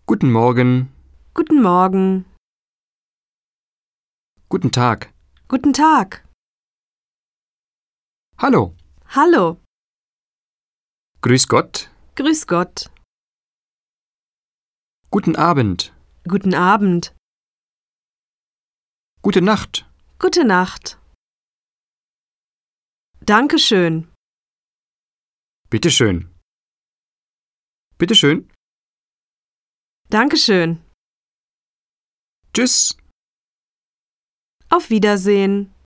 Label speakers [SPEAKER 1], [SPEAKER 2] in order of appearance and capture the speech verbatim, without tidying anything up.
[SPEAKER 1] Guten Morgen.
[SPEAKER 2] Guten Morgen.
[SPEAKER 1] Guten Tag.
[SPEAKER 2] Guten Tag.
[SPEAKER 1] Hallo.
[SPEAKER 2] Hallo.
[SPEAKER 1] Grüß Gott.
[SPEAKER 2] Grüß Gott.
[SPEAKER 1] Guten Abend.
[SPEAKER 2] Guten Abend.
[SPEAKER 1] Gute Nacht.
[SPEAKER 2] Gute Nacht. Dankeschön.
[SPEAKER 1] Bitteschön. Bitteschön.
[SPEAKER 2] Dankeschön.
[SPEAKER 1] Tschüss.
[SPEAKER 2] Auf Wiedersehen.